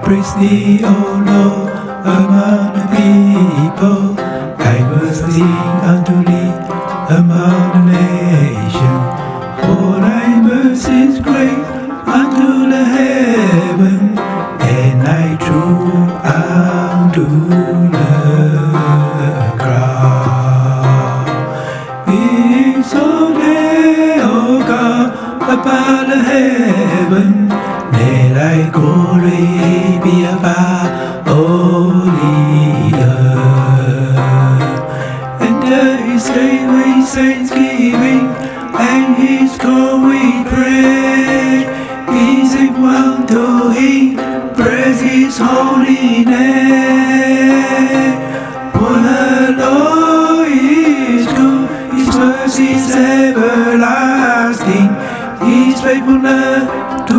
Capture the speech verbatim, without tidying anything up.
praise thee, O Lord, among the people. I will sing unto thee among the nations. For thy mercy is great unto the heaven, and thy truth unto the ground. Be exalted, O God, above the heaven. May thy glory be above all the earth. Enter his gate with thanksgiving, and his court with praise. Be thankful to him, praise his holy name. For the Lord is good, his mercy is everlasting, his faithfulness to